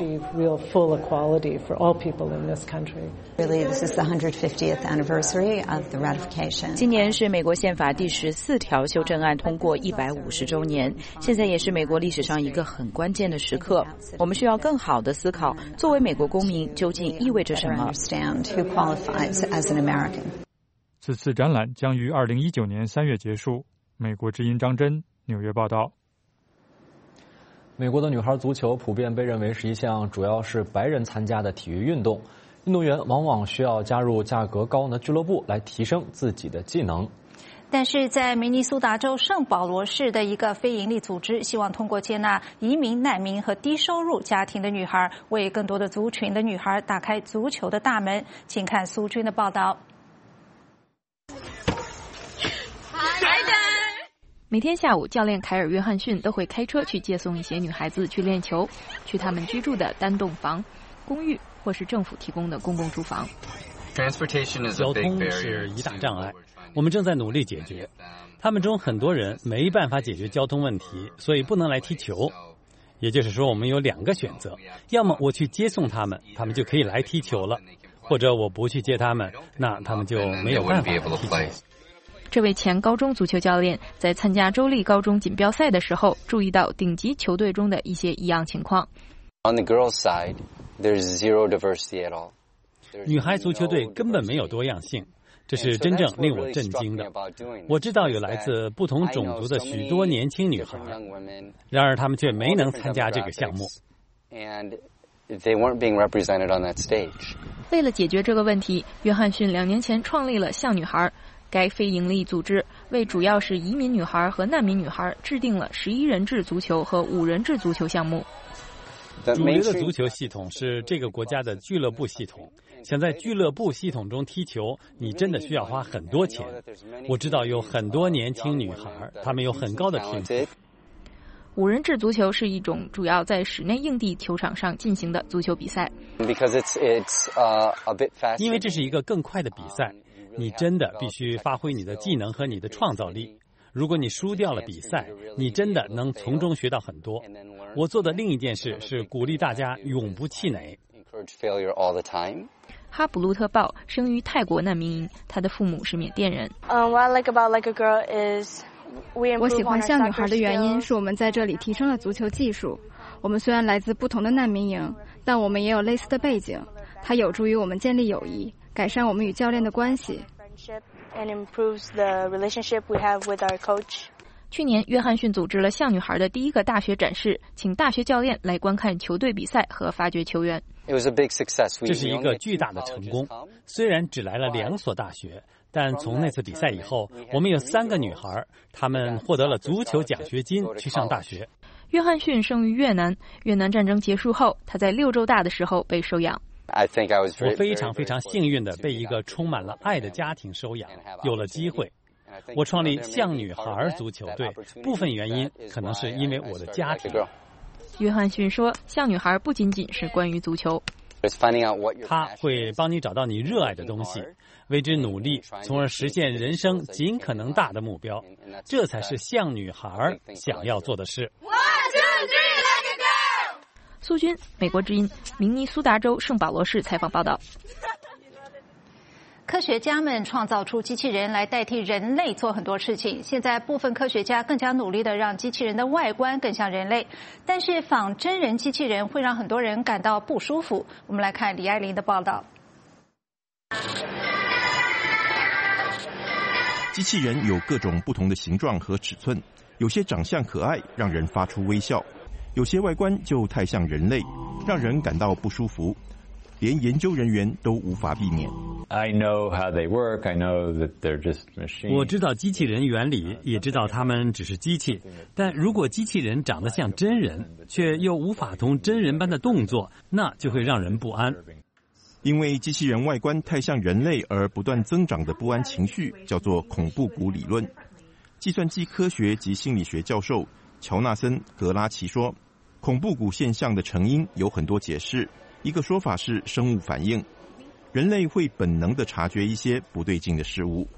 今年是美国宪法第14条修正案通过150周年，现在也是美国历史上一个很关键的时刻。我们需要更好地思考，作为美国公民究竟意味着什么。 此次展览将于2019年3月结束。美国之音张真，纽约报道。 美国的女孩足球普遍被认为是一项主要是白人参加的体育运动，运动员往往需要加入价格高的俱乐部来提升自己的技能。 但是在明尼苏达州圣保罗市的一个非营利组织希望通过接纳移民、难民和低收入家庭的女孩，为更多的族群的女孩打开足球的大门。请看苏军的报道。 每天下午，教练凯尔·约翰逊都会开车去接送一些女孩子去练球，去他们居住的单栋房、公寓或是政府提供的公共住房。 交通是一大障碍，我们正在努力解决。他们中很多人没办法解决交通问题，所以不能来踢球。也就是说，我们有2个选择：要么我去接送他们，他们就可以来踢球了；或者我不去接他们，那他们就没有办法来踢球。 这位前高中足球教练在参加州立高中锦标赛的时候，注意到顶级球队中的一些异样情况。 女孩足球队根本没有多样性，这是真正令我震惊的。我知道有来自不同种族的许多年轻女孩，然而她们却没能参加这个项目。 为了解决这个问题，约翰逊2年前创立了像女孩。该非营利组织为主要是移民女孩和难民女孩制定了11人制足球和5人制足球项目。 主流的足球系统是这个国家的俱乐部系统，想在俱乐部系统中踢球，你真的需要花很多钱。我知道有很多年轻女孩，她们有很高的天赋。 5人制足球是一种主要在室内硬地球场上进行的足球比赛。 因为这是一个更快的比赛，你真的必须发挥你的技能和你的创造力。如果你输掉了比赛，你真的能从中学到很多。我做的另一件事是鼓励大家永不气馁。 哈卜路特鲍生于泰国难民营，他的父母是缅甸人。 我喜欢像女孩的原因是我们在这里提升了足球技术。我们虽然来自不同的难民营，但我们也有类似的背景，它有助于我们建立友谊，改善我们与教练的关系。 去年，约翰逊组织了像女孩的第一个大学展示，请大学教练来观看球队比赛和发掘球员。 这是一个巨大的成功，虽然只来了2所大学，但从那次比赛以后，我们有3个女孩，她们获得了足球奖学金去上大学。 约翰逊生于越南，越南战争结束后，他在6周大的时候被收养。 我非常非常幸运地被一个充满了爱的家庭收养，有了机会。我创立像女孩足球队，部分原因可能是因为我的家庭。 约翰逊说，像女孩不仅仅是关于足球， 他会帮你找到你热爱的东西，为之努力，从而实现人生尽可能大的目标。这才是像女孩想要做的事。 苏军，美国之音，明尼苏达州圣保罗市采访报道。 科学家们创造出机器人来代替人类做很多事情。现在部分科学家更加努力地让机器人的外观更像人类，但是仿真人机器人会让很多人感到不舒服。我们来看李爱玲的报道。 机器人有各种不同的形状和尺寸，有些长相可爱，让人发出微笑；有些外观就太像人类，让人感到不舒服。连研究人员都无法避免。 我知道机器人原理，也知道他们只是机器，但如果机器人长得像真人，却又无法同真人般的动作，那就会让人不安。 因为机器人外观太像人类而不断增长的不安情绪，叫做恐怖谷理论。计算机科学及心理学教授乔纳森·格拉奇说，恐怖谷现象的成因有很多解释。一个说法是生物反应，人类会本能地察觉一些不对劲的事物。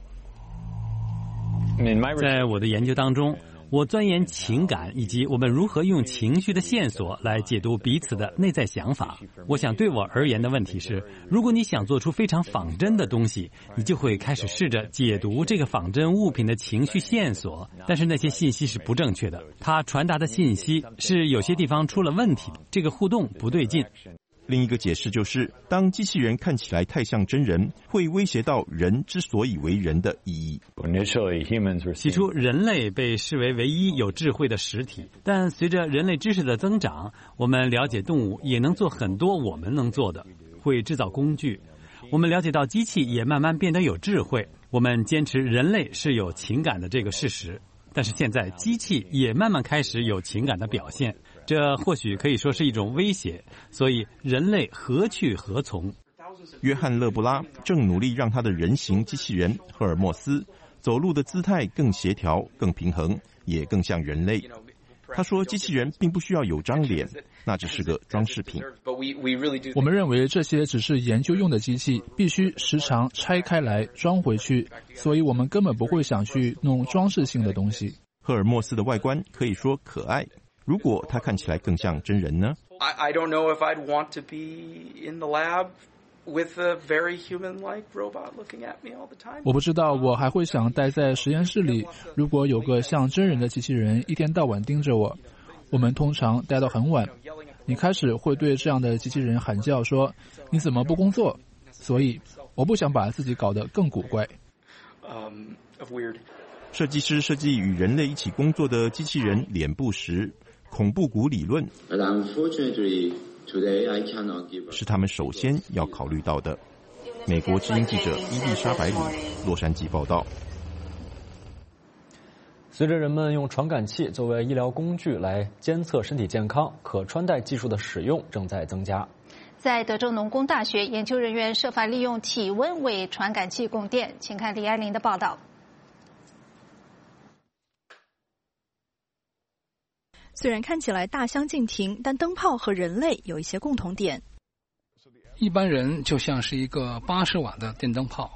在我的研究当中，我钻研情感以及我们如何用情绪的线索来解读彼此的内在想法。我想对我而言的问题是，如果你想做出非常仿真的东西，你就会开始试着解读这个仿真物品的情绪线索，但是那些信息是不正确的，它传达的信息是有些地方出了问题，这个互动不对劲。 另一个解释就是，当机器人看起来太像真人，会威胁到人之所以为人的意义。 起初，人类被视为唯一有智慧的实体，但随着人类知识的增长，我们了解动物也能做很多我们能做的，会制造工具。我们了解到机器也慢慢变得有智慧，我们坚持人类是有情感的这个事实。但是现在机器也慢慢开始有情感的表现，这或许可以说是一种威胁，所以人类何去何从？ 约翰·勒布拉正努力让他的人形机器人赫尔墨斯走路的姿态更协调、更平衡，也更像人类。他说，机器人并不需要有张脸，那只是个装饰品。 我们认为这些只是研究用的机器，必须时常拆开来装回去，所以我们根本不会想去弄装饰性的东西。 赫尔墨斯的外观可以说可爱，如果它看起来更像真人呢？ I don't know if I'd want to be in the lab with a very human-like robot looking at me all the time. 我不知道我还会想待在实验室里，如果有个像真人的机器人一天到晚盯着我。我们通常待到很晚，你开始会对这样的机器人喊叫说，你怎么不工作？所以我不想把自己搞得更古怪。 设计师设计与人类一起工作的机器人脸部时，恐怖谷理论是他们首先要考虑到的。美国之音记者伊丽莎白里，洛杉矶报道。 随着人们用传感器作为医疗工具来监测身体健康，可穿戴技术的使用正在增加。 在德州农工大学，研究人员设法利用体温为传感器供电。请看李安玲的报道。 虽然看起来大相径庭，但灯泡和人类有一些共同点。 一般人就像是一个80瓦的电灯泡。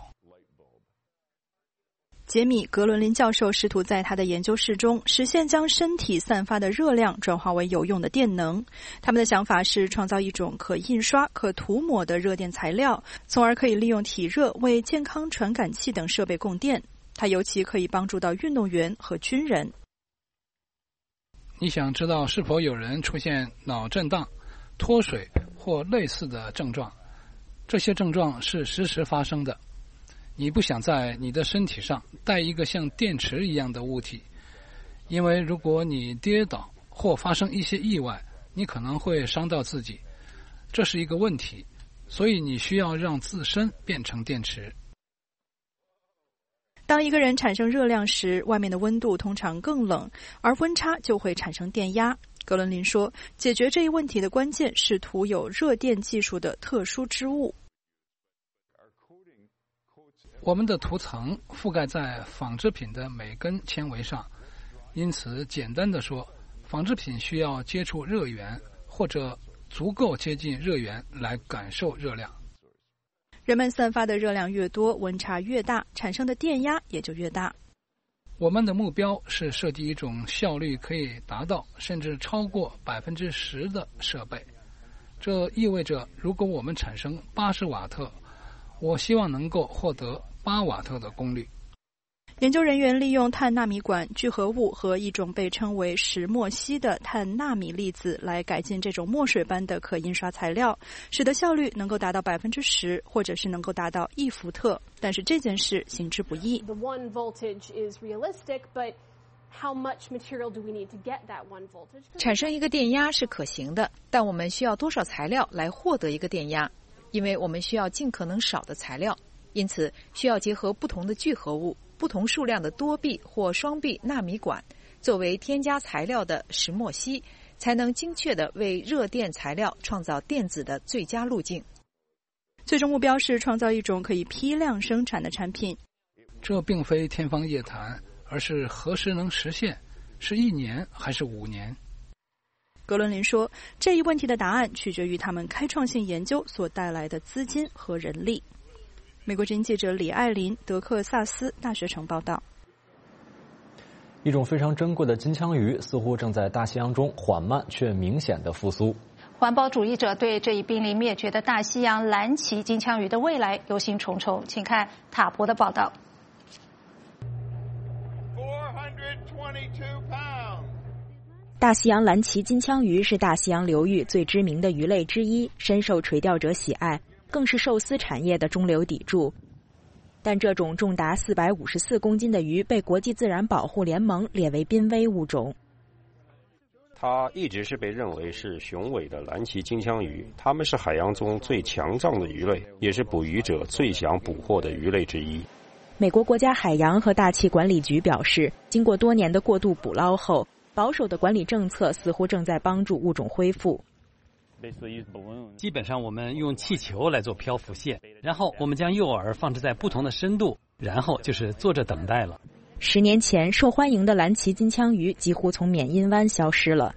杰米·格伦林教授试图在他的研究室中实现将身体散发的热量转化为有用的电能。他们的想法是创造一种可印刷、可涂抹的热电材料，从而可以利用体热为健康传感器等设备供电。它尤其可以帮助到运动员和军人。 你想知道是否有人出现脑震荡、脱水或类似的症状？这些症状是实时发生的。你不想在你的身体上带一个像电池一样的物体，因为如果你跌倒或发生一些意外，你可能会伤到自己，这是一个问题，所以你需要让自身变成电池。 当一个人产生热量时，外面的温度通常更冷，而温差就会产生电压。格伦林说，解决这一问题的关键是涂有热电技术的特殊织物。 我们的涂层覆盖在纺织品的每根纤维上，因此简单的说，纺织品需要接触热源或者足够接近热源来感受热量。 人们散发的热量越多，温差越大，产生的电压也就越大。 我们的目标是设计一种效率可以达到甚至超过 10% 的设备。这意味着如果我们产生80瓦特我希望能够获得8瓦特的功率。 研究人员利用碳纳米管聚合物和一种被称为石墨烯的碳纳米粒子来改进这种墨水般的可印刷材料，使得效率能够达到10%，或者是能够达到1伏特。但是这件事行之不易。 产生一个电压是可行的，但我们需要多少材料来获得一个电压？因为我们需要尽可能少的材料，因此需要结合不同的聚合物、不同数量的多臂或双臂纳米管作为添加材料的石墨烯，才能精确地为热电材料创造电子的最佳路径。 最终目标是创造一种可以批量生产的产品。 这并非天方夜谭，而是何时能实现？是1年还是5年？ 格伦林说，这一问题的答案取决于他们开创性研究所带来的资金和人力。美国之音记者李爱琳，德克萨斯大学城报道。 一种非常珍贵的金枪鱼似乎正在大西洋中缓慢却明显的复苏。 环保主义者对这一濒临灭绝的大西洋蓝鳍金枪鱼的未来忧心忡忡，请看塔博的报道。 大西洋蓝鳍金枪鱼是大西洋流域最知名的鱼类之一，深受垂钓者喜爱，更是寿司产业的中流砥柱。但这种重达454公斤的鱼被国际自然保护联盟列为濒危物种。 它一直是被认为是雄伟的蓝鳍金枪鱼，它们是海洋中最强壮的鱼类，也是捕鱼者最想捕获的鱼类之一。 美国国家海洋和大气管理局表示，经过多年的过度捕捞后，保守的管理政策似乎正在帮助物种恢复。 基本上我们用气球来做漂浮线，然后我们将诱饵放置在不同的深度，然后就是坐着等待了。 10年前，受欢迎的蓝鳍金枪鱼几乎从缅因湾消失了。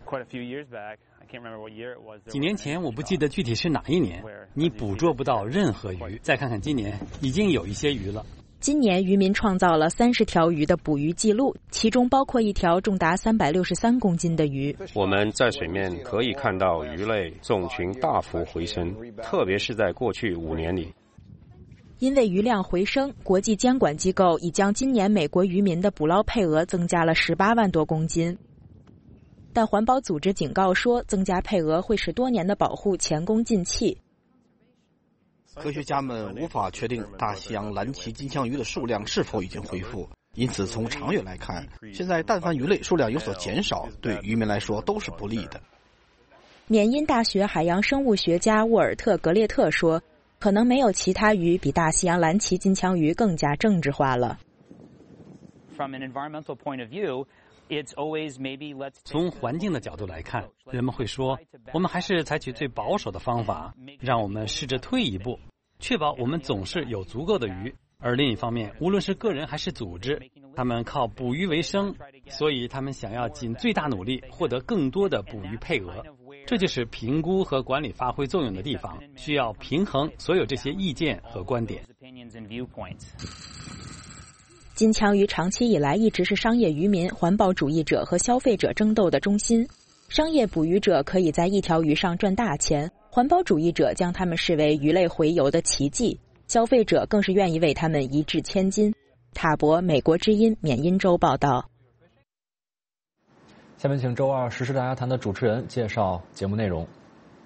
几年前我不记得具体是哪一年，你捕捉不到任何鱼。再看看今年，已经有一些鱼了。 今年渔民创造了30条鱼的捕鱼记录，其中包括一条重达363公斤的鱼。 我们在水面可以看到鱼类种群大幅回升，特别是在过去5年里。 因为鱼量回升，国际监管机构已将今年美国渔民的捕捞配额增加了18万多公斤。但环保组织警告说，增加配额会使多年的保护前功尽弃。 科学家们无法确定大西洋蓝鳍金枪鱼的数量是否已经恢复，因此从长远来看，现在但凡鱼类数量有所减少，对渔民来说都是不利的。 缅因大学海洋生物学家沃尔特·格列特说，可能没有其他鱼比大西洋蓝鳍金枪鱼更加政治化了。 从环境的角度来看，人们会说，我们还是采取最保守的方法，让我们试着退一步，确保我们总是有足够的鱼。而另一方面，无论是个人还是组织，他们靠捕鱼为生，所以他们想要尽最大努力获得更多的捕鱼配额。这就是评估和管理发挥作用的地方，需要平衡所有这些意见和观点。 金枪鱼长期以来一直是商业渔民、环保主义者和消费者争斗的中心。商业捕鱼者可以在一条鱼上赚大钱，环保主义者将它们视为鱼类洄游的奇迹，消费者更是愿意为它们一掷千金。塔博，美国之音，缅因州报道。 下面请周二时事大家谈的主持人介绍节目内容。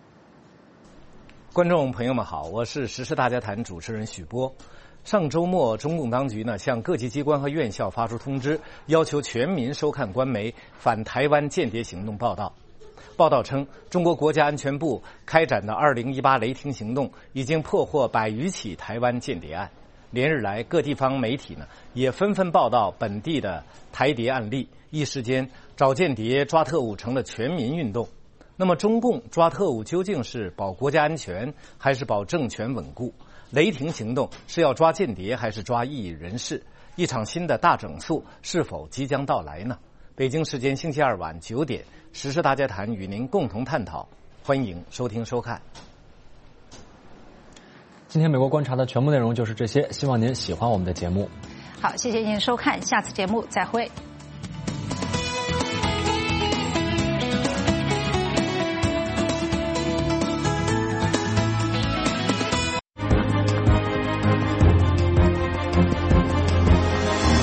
观众朋友们好，我是时事大家谈主持人许波。上周末，中共当局向各级机关和院校发出通知，要求全民收看官媒反台湾间谍行动报道。报道称，中国国家安全部开展的2018雷霆行动已经破获100余起台湾间谍案。连日来，各地方媒体也纷纷报道本地的台谍案例，一时间找间谍、抓特务成了全民运动。那么，中共抓特务究竟是保国家安全，还是保政权稳固？雷霆行动是要抓间谍，还是抓异议人士？一场新的大整肃是否即将到来呢？北京时间星期二晚9点，时事大家谈与您共同探讨，欢迎收听收看。 今天美国观察的全部内容就是这些，希望您喜欢我们的节目。 好，谢谢您收看，下次节目再会。